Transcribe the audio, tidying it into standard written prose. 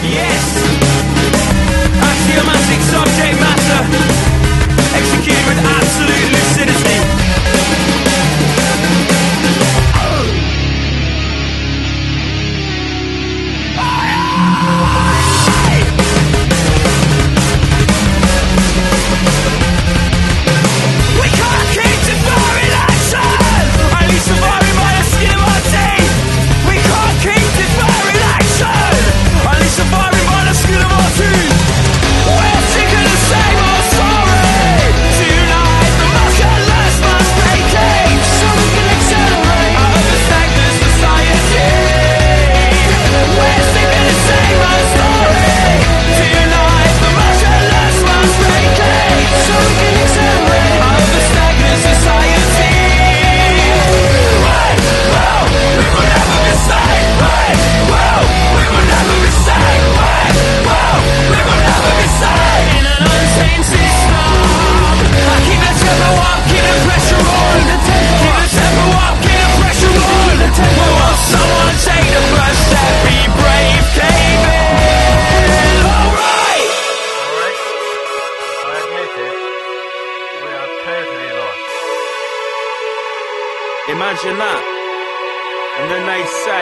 Yes! Axiomatic subject matter, executed with absolute lucidity. We can't keep deferring action, only surviving by the skin of our teeth. We can't keep deferring action, only surviving by the skin of our teeth. We're sick of the same old story. Tonight the motionless must vacate, so we can accelerate out of the stagnant society. We're sick of the same old story. Tonight the motionless must vacate, so we can accelerate out of the stagnant society. We will never be safe. We will never be safe. We will never be safe in an untamed system. I keep the tempo up, keep the pressure on. Keep the tempo up, keep the pressure on. Will someone take the first step? Be brave, cave in. Alright! I admit it. We are totally lost. Imagine that. And then they say